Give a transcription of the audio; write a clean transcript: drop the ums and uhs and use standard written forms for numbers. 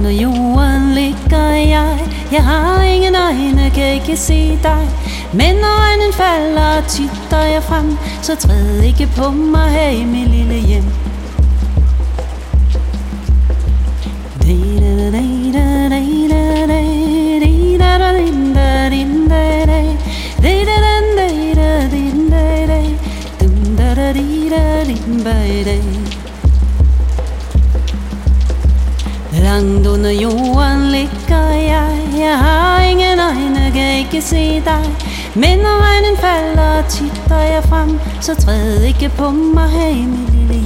under jorden ligger jeg har ingen øjne, kan ikke se dig. Men når øjnen falder, titter jeg frem. Så træd ikke på mig her i mit lille hjem. Langt under jorden ligger jeg har ingen øjne, kan ikke se dig. Men når øjnen falder, titter jeg frem. Så træd ikke på mig her i mit lille hjem.